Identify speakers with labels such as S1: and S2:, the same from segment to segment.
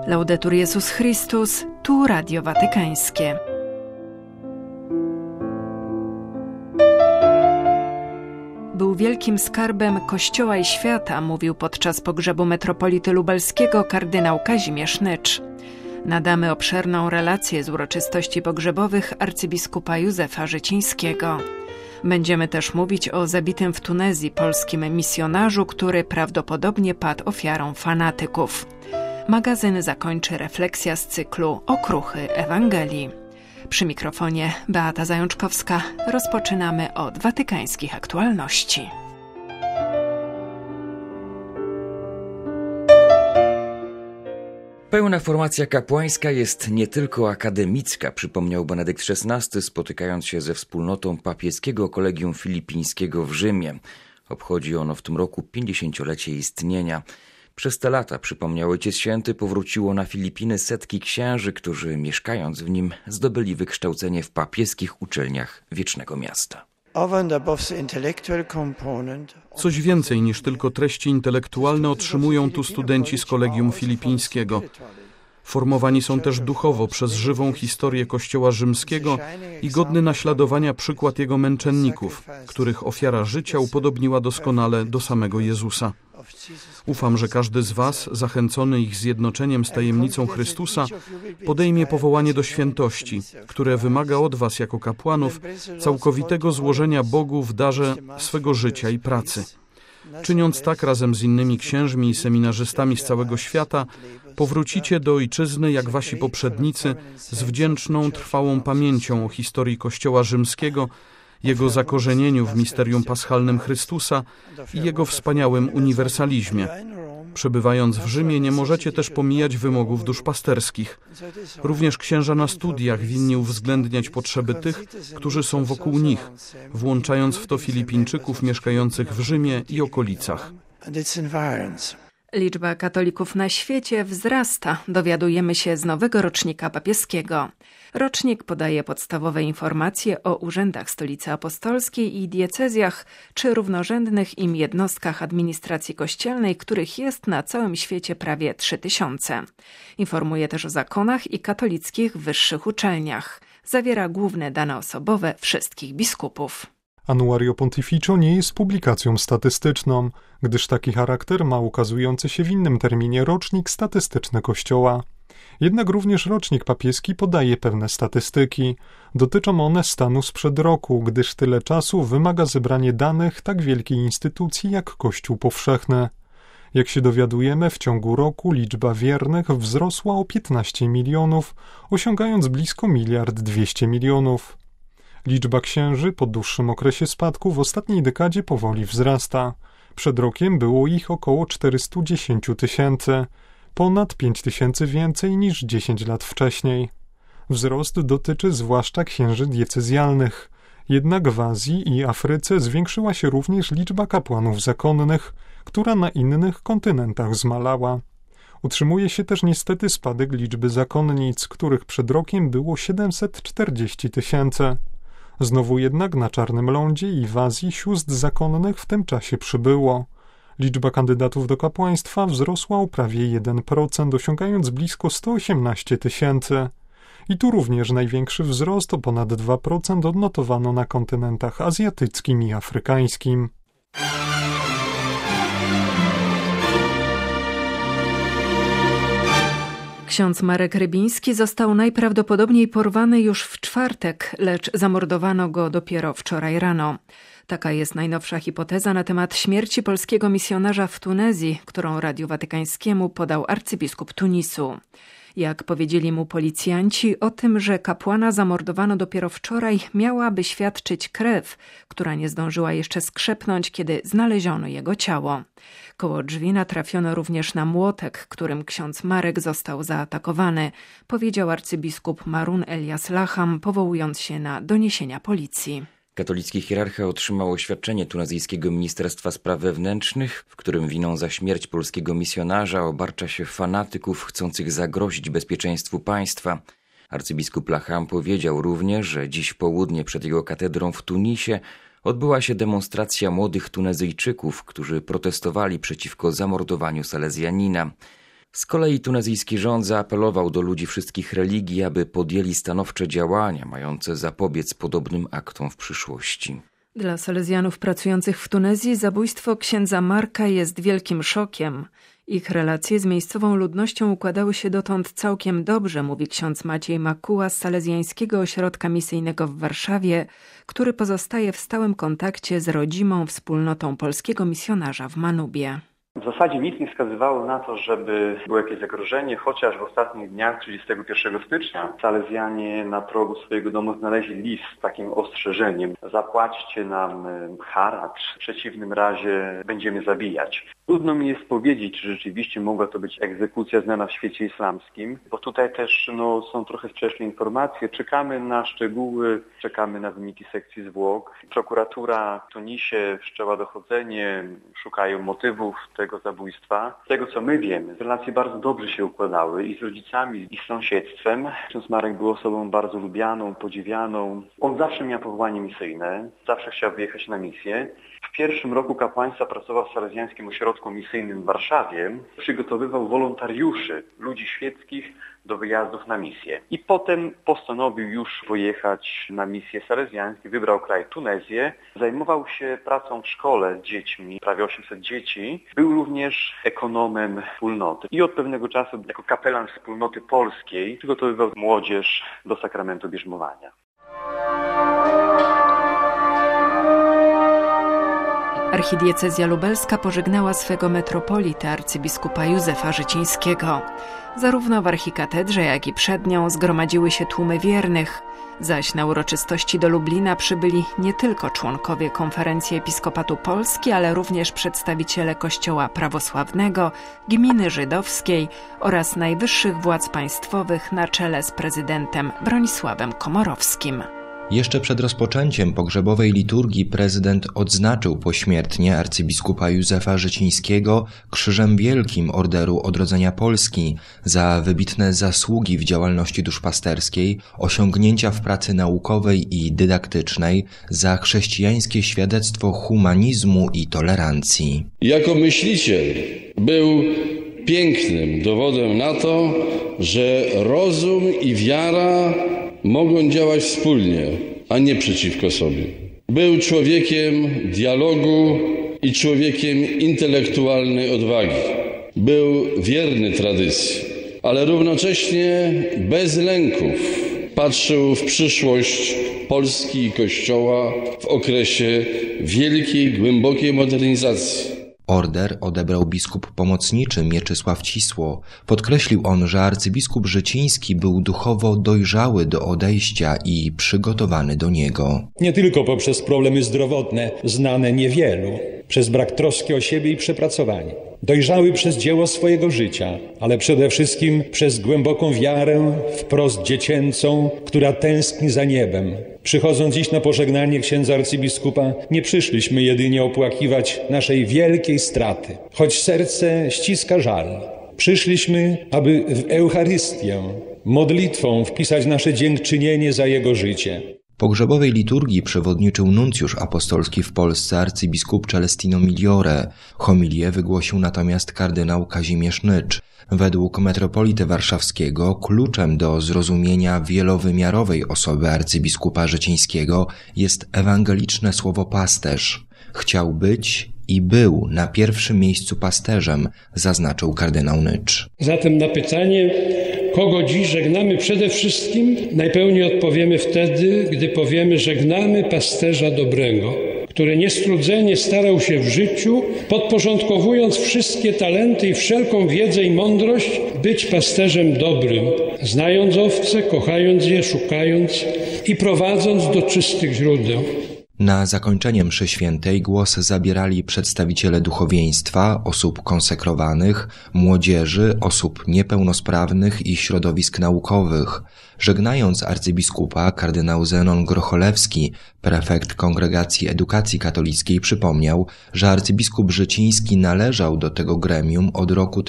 S1: Laudetur Jezus Chrystus, tu Radio Watykańskie. Był wielkim skarbem Kościoła i świata, mówił podczas pogrzebu metropolity lubelskiego kardynał Kazimierz Nycz. Nadamy obszerną relację z uroczystości pogrzebowych arcybiskupa Józefa Życińskiego. Będziemy też mówić o zabitym w Tunezji polskim misjonarzu, który prawdopodobnie padł ofiarą fanatyków. Magazyn zakończy refleksja z cyklu Okruchy Ewangelii. Przy mikrofonie Beata Zajączkowska. Rozpoczynamy od watykańskich aktualności.
S2: Pełna formacja kapłańska jest nie tylko akademicka, przypomniał Benedykt XVI, spotykając się ze wspólnotą papieskiego kolegium filipińskiego w Rzymie. Obchodzi ono w tym roku 50-lecie istnienia. Przez te lata, przypomniał Ojciec Święty, powróciło na Filipiny setki księży, którzy mieszkając w nim zdobyli wykształcenie w papieskich uczelniach Wiecznego Miasta.
S3: Coś więcej niż tylko treści intelektualne otrzymują tu studenci z kolegium filipińskiego. Formowani są też duchowo przez żywą historię Kościoła rzymskiego i godny naśladowania przykład jego męczenników, których ofiara życia upodobniła doskonale do samego Jezusa. Ufam, że każdy z was, zachęcony ich zjednoczeniem z tajemnicą Chrystusa, podejmie powołanie do świętości, które wymaga od was jako kapłanów całkowitego złożenia Bogu w darze swego życia i pracy. Czyniąc tak razem z innymi księżmi i seminarzystami z całego świata, powrócicie do ojczyzny jak wasi poprzednicy z wdzięczną, trwałą pamięcią o historii Kościoła rzymskiego, jego zakorzenieniu w misterium paschalnym Chrystusa i jego wspaniałym uniwersalizmie. Przebywając w Rzymie nie możecie też pomijać wymogów duszpasterskich. Również księża na studiach winni uwzględniać potrzeby tych, którzy są wokół nich, włączając w to Filipińczyków mieszkających w Rzymie i okolicach.
S1: Liczba katolików na świecie wzrasta, dowiadujemy się z nowego rocznika papieskiego. Rocznik podaje podstawowe informacje o urzędach Stolicy Apostolskiej i diecezjach, czy równorzędnych im jednostkach administracji kościelnej, których jest na całym świecie prawie 3000. Informuje też o zakonach i katolickich wyższych uczelniach. Zawiera główne dane osobowe wszystkich biskupów.
S4: Annuario Pontificio nie jest publikacją statystyczną, gdyż taki charakter ma ukazujący się w innym terminie rocznik statystyczny Kościoła. Jednak również rocznik papieski podaje pewne statystyki. Dotyczą one stanu sprzed roku, gdyż tyle czasu wymaga zebranie danych tak wielkiej instytucji jak Kościół powszechny. Jak się dowiadujemy, w ciągu roku liczba wiernych wzrosła o 15 milionów, osiągając blisko 1,2 miliarda. Liczba księży po dłuższym okresie spadku w ostatniej dekadzie powoli wzrasta. Przed rokiem było ich około 410 000, ponad 5 000 więcej niż 10 lat wcześniej. Wzrost dotyczy zwłaszcza księży diecezjalnych. Jednak w Azji i Afryce zwiększyła się również liczba kapłanów zakonnych, która na innych kontynentach zmalała. Utrzymuje się też niestety spadek liczby zakonnic, których przed rokiem było 740 000. Znowu jednak na Czarnym Lądzie i w Azji sióstr zakonnych w tym czasie przybyło. Liczba kandydatów do kapłaństwa wzrosła o prawie 1%, osiągając blisko 118 000. I tu również największy wzrost o ponad 2% odnotowano na kontynentach azjatyckim i afrykańskim.
S1: Ksiądz Marek Rybiński został najprawdopodobniej porwany już w czwartek, lecz zamordowano go dopiero wczoraj rano. Taka jest najnowsza hipoteza na temat śmierci polskiego misjonarza w Tunezji, którą Radiu Watykańskiemu podał arcybiskup Tunisu. Jak powiedzieli mu policjanci, o tym, że kapłana zamordowano dopiero wczoraj, miałaby świadczyć krew, która nie zdążyła jeszcze skrzepnąć, kiedy znaleziono jego ciało. Koło drzwi natrafiono również na młotek, którym ksiądz Marek został zaatakowany, powiedział arcybiskup Marun Elias Laham, powołując się na doniesienia policji.
S2: Katolicki hierarcha otrzymał oświadczenie tunezyjskiego Ministerstwa Spraw Wewnętrznych, w którym winą za śmierć polskiego misjonarza obarcza się fanatyków chcących zagrozić bezpieczeństwu państwa. Arcybiskup Laham powiedział również, że dziś w południe przed jego katedrą w Tunisie odbyła się demonstracja młodych Tunezyjczyków, którzy protestowali przeciwko zamordowaniu salezjanina. Z kolei tunezyjski rząd zaapelował do ludzi wszystkich religii, aby podjęli stanowcze działania mające zapobiec podobnym aktom w przyszłości.
S1: Dla salezjanów pracujących w Tunezji zabójstwo księdza Marka jest wielkim szokiem. Ich relacje z miejscową ludnością układały się dotąd całkiem dobrze, mówi ksiądz Maciej Makuła z Salezjańskiego Ośrodka Misyjnego w Warszawie, który pozostaje w stałym kontakcie z rodzimą wspólnotą polskiego misjonarza w Manubie.
S5: W zasadzie nic nie wskazywało na to, żeby było jakieś zagrożenie, chociaż w ostatnich dniach, 31 stycznia, salezjanie na progu swojego domu znaleźli list z takim ostrzeżeniem: zapłaćcie nam haracz, w przeciwnym razie będziemy zabijać. Trudno mi jest powiedzieć, czy rzeczywiście mogła to być egzekucja znana w świecie islamskim, bo tutaj też są trochę sprzeczne informacje. Czekamy na szczegóły, czekamy na wyniki sekcji zwłok. Prokuratura w Tunisie wszczęła dochodzenie, szukają motywów tego zabójstwa. Z tego, co my wiemy, relacje bardzo dobrze się układały i z rodzicami, i z sąsiedztwem. Ksiądz Marek był osobą bardzo lubianą, podziwianą. On zawsze miał powołanie misyjne, zawsze chciał wyjechać na misję. W pierwszym roku kapłaństwa pracował w Salezjańskim Ośrodku Misyjnym w Warszawie. Przygotowywał wolontariuszy, ludzi świeckich do wyjazdów na misję. I potem postanowił już pojechać na misję salezjańską. Wybrał kraj Tunezję. Zajmował się pracą w szkole z dziećmi, prawie 800 dzieci. Był również ekonomem wspólnoty. I od pewnego czasu jako kapelan wspólnoty polskiej przygotowywał młodzież do sakramentu bierzmowania.
S1: Archidiecezja lubelska pożegnała swego metropolitę arcybiskupa Józefa Życińskiego. Zarówno w archikatedrze, jak i przed nią zgromadziły się tłumy wiernych, zaś na uroczystości do Lublina przybyli nie tylko członkowie Konferencji Episkopatu Polski, ale również przedstawiciele Kościoła prawosławnego, gminy żydowskiej oraz najwyższych władz państwowych na czele z prezydentem Bronisławem Komorowskim.
S6: Jeszcze przed rozpoczęciem pogrzebowej liturgii prezydent odznaczył pośmiertnie arcybiskupa Józefa Życińskiego Krzyżem Wielkim Orderu Odrodzenia Polski za wybitne zasługi w działalności duszpasterskiej, osiągnięcia w pracy naukowej i dydaktycznej, za chrześcijańskie świadectwo humanizmu i tolerancji.
S7: Jako myśliciel był pięknym dowodem na to, że rozum i wiara mogą działać wspólnie, a nie przeciwko sobie. Był człowiekiem dialogu i człowiekiem intelektualnej odwagi. Był wierny tradycji, ale równocześnie bez lęków patrzył w przyszłość Polski i Kościoła w okresie wielkiej, głębokiej modernizacji.
S6: Order odebrał biskup pomocniczy Mieczysław Cisło. Podkreślił on, że arcybiskup Życiński był duchowo dojrzały do odejścia i przygotowany do niego.
S8: Nie tylko poprzez problemy zdrowotne, znane niewielu, przez brak troski o siebie i przepracowanie. Dojrzały przez dzieło swojego życia, ale przede wszystkim przez głęboką wiarę, wprost dziecięcą, która tęskni za niebem. Przychodząc dziś na pożegnanie księdza arcybiskupa, nie przyszliśmy jedynie opłakiwać naszej wielkiej straty, choć serce ściska żal. Przyszliśmy, aby w Eucharystię, modlitwą wpisać nasze dziękczynienie za jego życie.
S6: Pogrzebowej liturgii przewodniczył nuncjusz apostolski w Polsce arcybiskup Celestino Migliore. Homilię wygłosił natomiast kardynał Kazimierz Nycz. Według metropolity warszawskiego kluczem do zrozumienia wielowymiarowej osoby arcybiskupa Życińskiego jest ewangeliczne słowo pasterz. Chciał być i był na pierwszym miejscu pasterzem, zaznaczył kardynał Nycz.
S9: Zatem na pytanie, kogo dziś żegnamy, przede wszystkim najpełniej odpowiemy wtedy, gdy powiemy: żegnamy pasterza dobrego, który niestrudzenie starał się w życiu, podporządkowując wszystkie talenty i wszelką wiedzę i mądrość, być pasterzem dobrym, znając owce, kochając je, szukając i prowadząc do czystych źródeł.
S6: Na zakończenie mszy świętej głos zabierali przedstawiciele duchowieństwa, osób konsekrowanych, młodzieży, osób niepełnosprawnych i środowisk naukowych. Żegnając arcybiskupa, kardynał Zenon Grocholewski, prefekt Kongregacji Edukacji Katolickiej, przypomniał, że arcybiskup Życiński należał do tego gremium od roku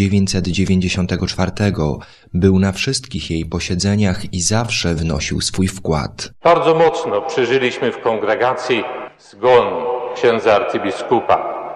S6: 1994. Był na wszystkich jej posiedzeniach i zawsze wnosił swój wkład.
S10: Bardzo mocno przeżyliśmy w kongregacji zgon księdza arcybiskupa.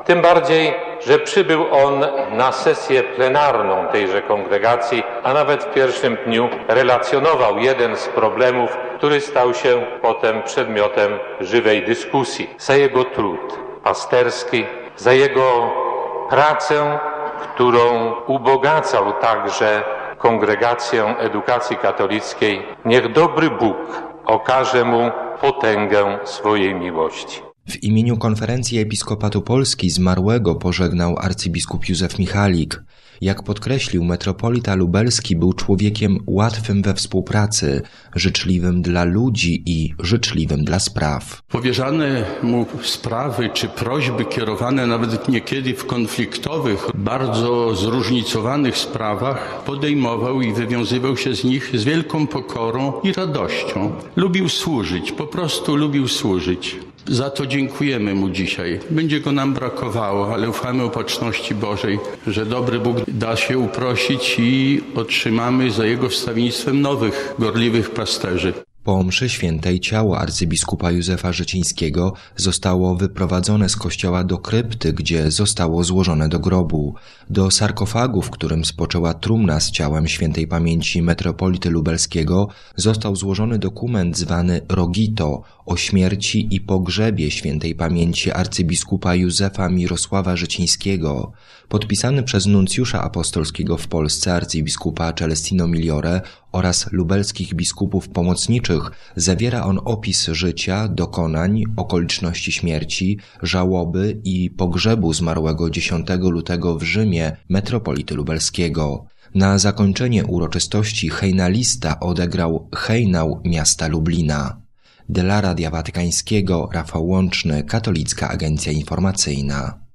S10: Tym bardziej, że przybył on na sesję plenarną tejże kongregacji, a nawet w pierwszym dniu relacjonował jeden z problemów, który stał się potem przedmiotem żywej dyskusji. Za jego trud pasterski, za jego pracę, którą ubogacał także Kongregację Edukacji Katolickiej, niech dobry Bóg okaże mu potęgę swojej miłości.
S6: W imieniu Konferencji Episkopatu Polski zmarłego pożegnał arcybiskup Józef Michalik. Jak podkreślił, metropolita lubelski był człowiekiem łatwym we współpracy, życzliwym dla ludzi i życzliwym dla spraw.
S11: Powierzane mu sprawy czy prośby kierowane nawet niekiedy w konfliktowych, bardzo zróżnicowanych sprawach podejmował i wywiązywał się z nich z wielką pokorą i radością. Lubił służyć, po prostu lubił służyć. Za to dziękujemy mu dzisiaj. Będzie go nam brakowało, ale ufamy opatrzności Bożej, że dobry Bóg da się uprosić i otrzymamy za jego wstawiennictwem nowych, gorliwych pasterzy.
S6: Po mszy świętej ciało arcybiskupa Józefa Życińskiego zostało wyprowadzone z kościoła do krypty, gdzie zostało złożone do grobu. Do sarkofagu, w którym spoczęła trumna z ciałem świętej pamięci metropolity lubelskiego, został złożony dokument zwany Rogito o śmierci i pogrzebie świętej pamięci arcybiskupa Józefa Mirosława Życińskiego. Podpisany przez nuncjusza apostolskiego w Polsce arcybiskupa Celestino Migliore oraz lubelskich biskupów pomocniczych, zawiera on opis życia, dokonań, okoliczności śmierci, żałoby i pogrzebu zmarłego 10 lutego w Rzymie metropolity lubelskiego. Na zakończenie uroczystości hejnalista odegrał hejnał miasta Lublina. Dla Radia Watykańskiego Rafał Łączny, Katolicka Agencja Informacyjna.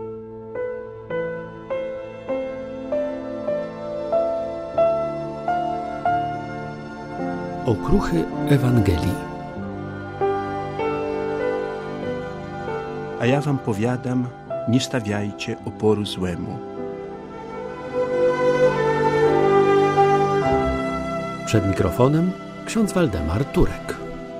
S12: Okruchy Ewangelii.
S13: A ja wam powiadam, nie stawiajcie oporu złemu.
S12: Przed mikrofonem ksiądz Waldemar Turek.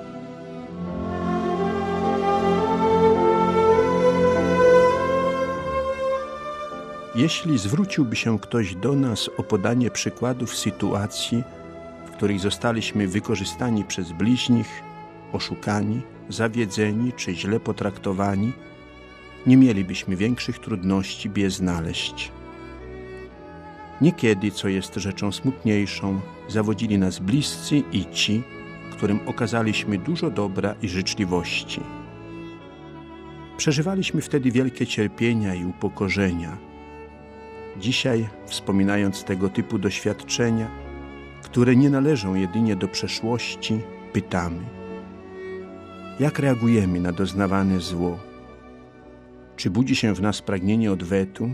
S13: Jeśli zwróciłby się ktoś do nas o podanie przykładów sytuacji, w których zostaliśmy wykorzystani przez bliźnich, oszukani, zawiedzeni czy źle potraktowani, nie mielibyśmy większych trudności, by je znaleźć. Niekiedy, co jest rzeczą smutniejszą, zawodzili nas bliscy i ci, którym okazaliśmy dużo dobra i życzliwości. Przeżywaliśmy wtedy wielkie cierpienia i upokorzenia. Dzisiaj, wspominając tego typu doświadczenia, które nie należą jedynie do przeszłości, pytamy: jak reagujemy na doznawane zło? Czy budzi się w nas pragnienie odwetu?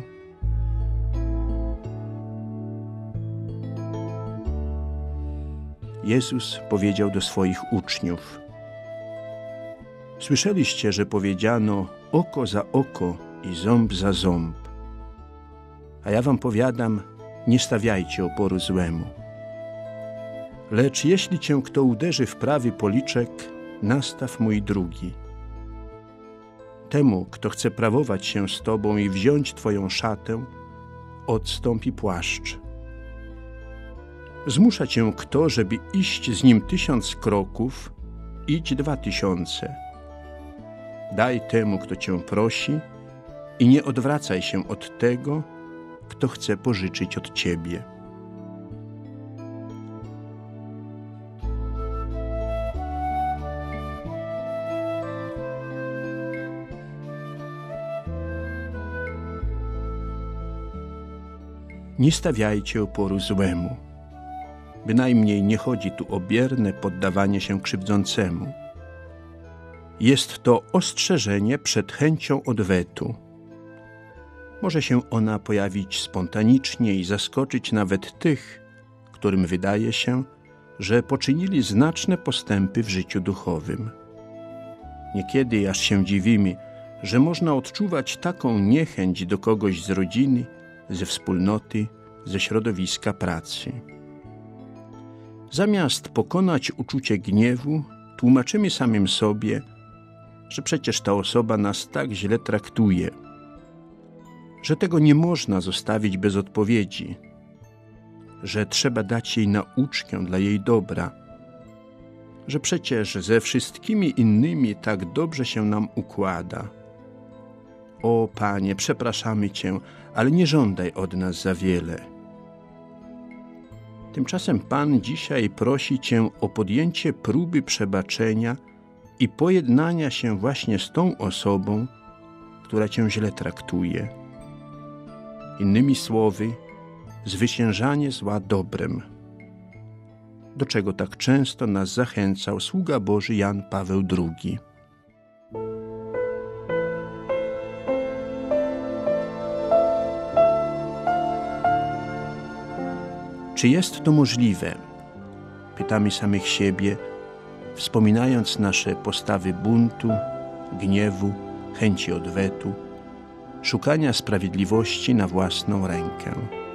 S13: Jezus powiedział do swoich uczniów: słyszeliście, że powiedziano oko za oko i ząb za ząb. A ja wam powiadam, nie stawiajcie oporu złemu. Lecz jeśli cię kto uderzy w prawy policzek, nastaw mu i drugi. Temu, kto chce prawować się z tobą i wziąć twoją szatę, odstąpi płaszcz. Zmusza cię kto, żeby iść z nim 1000 kroków, idź 2000. Daj temu, kto cię prosi, i nie odwracaj się od tego, kto chce pożyczyć od ciebie. Nie stawiajcie oporu złemu. Bynajmniej nie chodzi tu o bierne poddawanie się krzywdzącemu. Jest to ostrzeżenie przed chęcią odwetu. Może się ona pojawić spontanicznie i zaskoczyć nawet tych, którym wydaje się, że poczynili znaczne postępy w życiu duchowym. Niekiedy aż się dziwimy, że można odczuwać taką niechęć do kogoś z rodziny, ze wspólnoty, ze środowiska pracy. Zamiast pokonać uczucie gniewu, tłumaczymy samym sobie, że przecież ta osoba nas tak źle traktuje, że tego nie można zostawić bez odpowiedzi, że trzeba dać jej nauczkę dla jej dobra, że przecież ze wszystkimi innymi tak dobrze się nam układa. O Panie, przepraszamy Cię, ale nie żądaj od nas za wiele. Tymczasem Pan dzisiaj prosi Cię o podjęcie próby przebaczenia i pojednania się właśnie z tą osobą, która Cię źle traktuje. Innymi słowy, zwyciężanie zła dobrem, do czego tak często nas zachęcał sługa Boży Jan Paweł II. Czy jest to możliwe? Pytamy samych siebie, wspominając nasze postawy buntu, gniewu, chęci odwetu, szukania sprawiedliwości na własną rękę.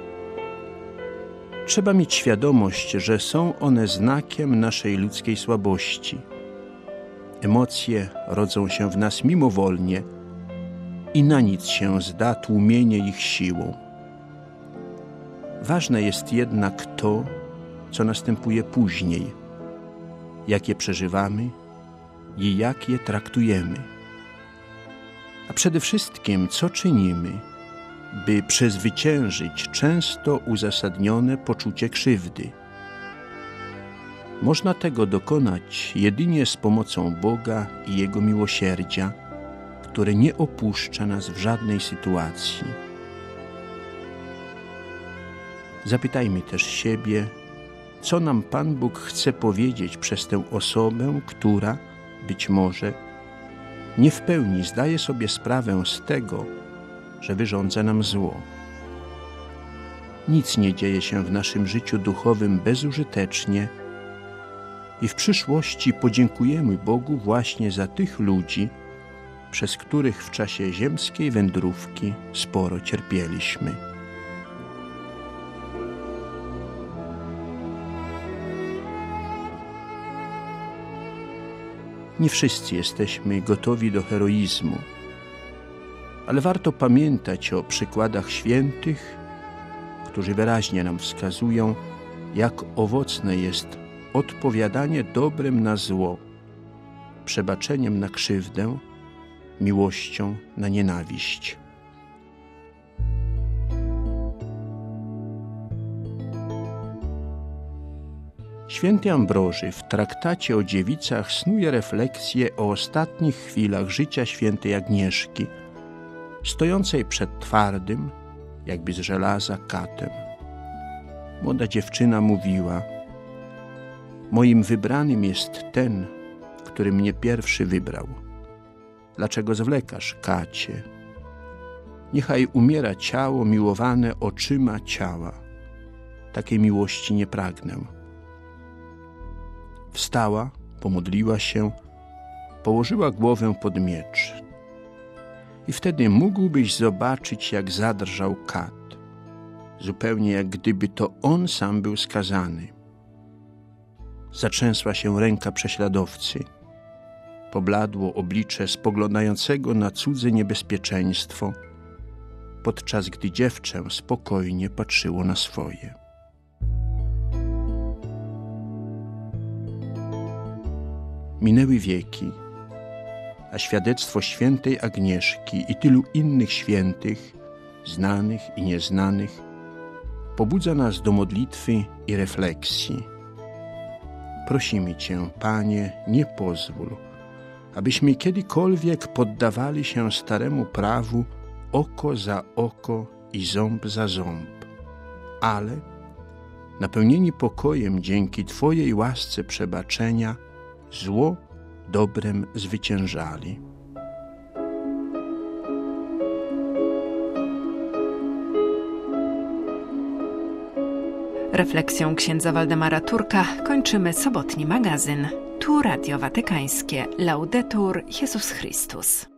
S13: Trzeba mieć świadomość, że są one znakiem naszej ludzkiej słabości. Emocje rodzą się w nas mimowolnie i na nic się zda tłumienie ich siłą. Ważne jest jednak to, co następuje później, jak je przeżywamy i jak je traktujemy. A przede wszystkim, co czynimy, by przezwyciężyć często uzasadnione poczucie krzywdy. Można tego dokonać jedynie z pomocą Boga i Jego miłosierdzia, które nie opuszcza nas w żadnej sytuacji. Zapytajmy też siebie, co nam Pan Bóg chce powiedzieć przez tę osobę, która, być może, nie w pełni zdaje sobie sprawę z tego, że wyrządza nam zło. Nic nie dzieje się w naszym życiu duchowym bezużytecznie i w przyszłości podziękujemy Bogu właśnie za tych ludzi, przez których w czasie ziemskiej wędrówki sporo cierpieliśmy. Nie wszyscy jesteśmy gotowi do heroizmu, ale warto pamiętać o przykładach świętych, którzy wyraźnie nam wskazują, jak owocne jest odpowiadanie dobrem na zło, przebaczeniem na krzywdę, miłością na nienawiść. Święty Ambroży w traktacie o dziewicach snuje refleksję o ostatnich chwilach życia świętej Agnieszki, stojącej przed twardym, jakby z żelaza, katem. Młoda dziewczyna mówiła: moim wybranym jest ten, który mnie pierwszy wybrał. Dlaczego zwlekasz, kacie? Niechaj umiera ciało miłowane oczyma ciała. Takiej miłości nie pragnę. Wstała, pomodliła się, położyła głowę pod miecz. I wtedy mógłbyś zobaczyć, jak zadrżał kat, zupełnie jak gdyby to on sam był skazany. Zatrzęsła się ręka prześladowcy. Pobladło oblicze spoglądającego na cudze niebezpieczeństwo, podczas gdy dziewczę spokojnie patrzyło na swoje. Minęły wieki, a świadectwo świętej Agnieszki i tylu innych świętych, znanych i nieznanych, pobudza nas do modlitwy i refleksji. Prosimy Cię, Panie, nie pozwól, abyśmy kiedykolwiek poddawali się staremu prawu oko za oko i ząb za ząb, ale napełnieni pokojem dzięki Twojej łasce przebaczenia, zło dobrem zwyciężali.
S1: Refleksją księdza Waldemara Turka kończymy sobotni magazyn. Tu Radio Watykańskie. Laudetur Jezus Chrystus.